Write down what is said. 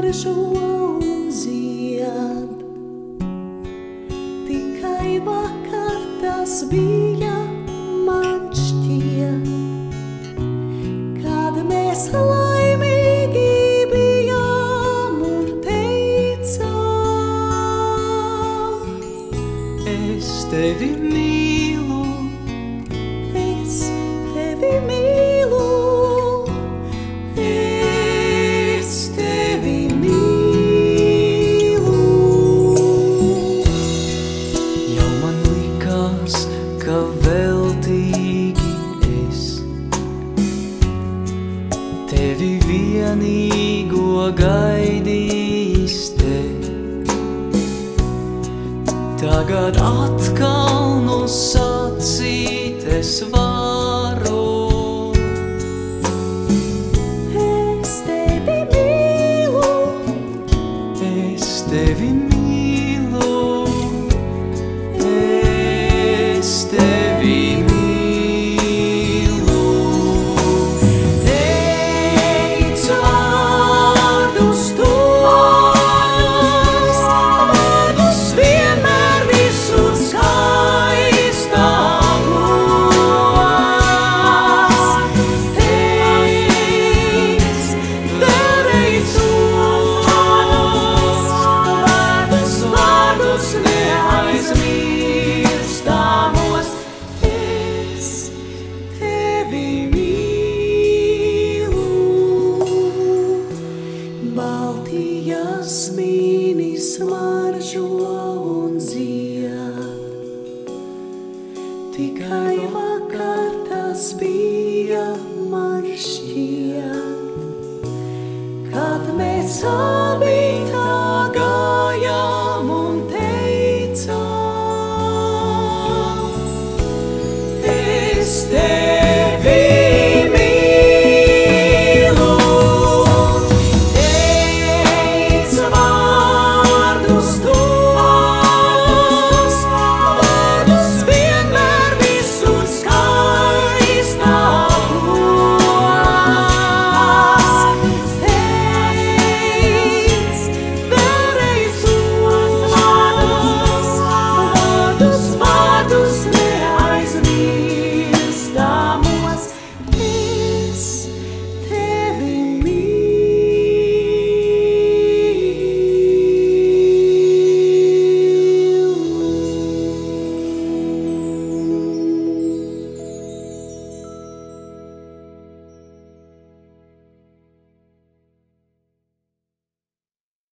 smaržo un zied. Tikai vakar tas bija, man šķiet, kad mēs laimīgi bijām un teicām: Es tevi mīlu, es tevi mīlu, es tevi mīlu. Jau man likās, ka veltīgi es tevi vienīgo gaidījis te. Tagad atkal no sacīt es varu. es tevi mīlu, Es tevi mīlu, es tevi mīlu. Teicu vārdus tos, vārdus vienmēr visur skaistākos. Teic, darīts tos, vārdus neaizmirstamos. Es tevi mīlu. Baltijas mīnis smaržo un zied. Tikai vakar tas bija, man šķiet, kad mēs